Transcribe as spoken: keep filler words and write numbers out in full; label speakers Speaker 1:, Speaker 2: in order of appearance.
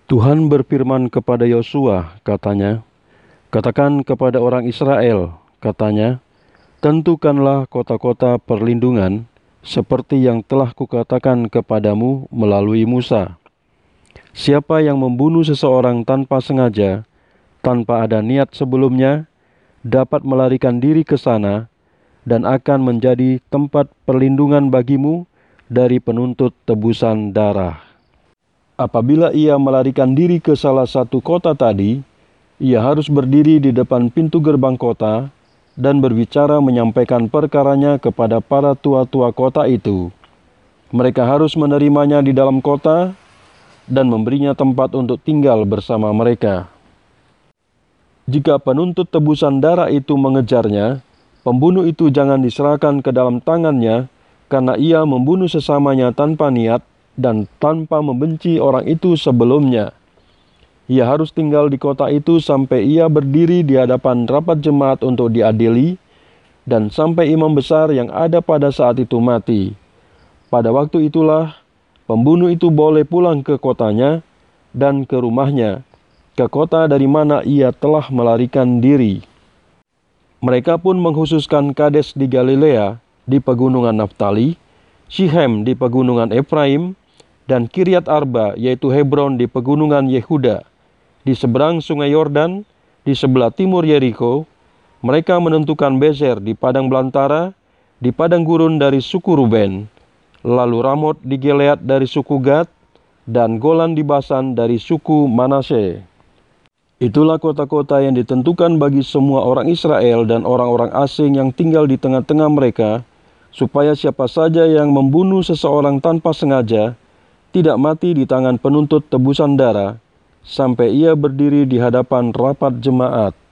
Speaker 1: Tuhan berfirman kepada Yosua, katanya, "Katakan kepada orang Israel," katanya, "tentukanlah kota-kota perlindungan, seperti yang telah kukatakan kepadamu melalui Musa. Siapa yang membunuh seseorang tanpa sengaja, tanpa ada niat sebelumnya, dapat melarikan diri ke sana, dan akan menjadi tempat perlindungan bagimu dari penuntut tebusan darah. Apabila ia melarikan diri ke salah satu kota tadi, ia harus berdiri di depan pintu gerbang kota dan berbicara menyampaikan perkaranya kepada para tua-tua kota itu. Mereka harus menerimanya di dalam kota dan memberinya tempat untuk tinggal bersama mereka. Jika penuntut tebusan darah itu mengejarnya, pembunuh itu jangan diserahkan ke dalam tangannya, karena ia membunuh sesamanya tanpa niat dan tanpa membenci orang itu sebelumnya. Ia harus tinggal di kota itu sampai ia berdiri di hadapan rapat jemaat untuk diadili, dan sampai imam besar yang ada pada saat itu mati. Pada waktu itulah, pembunuh itu boleh pulang ke kotanya dan ke rumahnya, ke kota dari mana ia telah melarikan diri." Mereka pun menghususkan Kades di Galilea, di pegunungan Naftali, Syichem di pegunungan Efraim, dan Kiryat Arba, yaitu Hebron di pegunungan Yehuda, di seberang sungai Yordan, di sebelah timur Yeriko. Mereka menentukan Bezer di padang belantara, di padang gurun dari suku Ruben, lalu Ramot di Gilead dari suku Gad, dan Golan di Basan dari suku Manase. Itulah kota-kota yang ditentukan bagi semua orang Israel dan orang-orang asing yang tinggal di tengah-tengah mereka, supaya siapa saja yang membunuh seseorang tanpa sengaja tidak mati di tangan penuntut tebusan darah, sampai ia berdiri di hadapan rapat jemaat.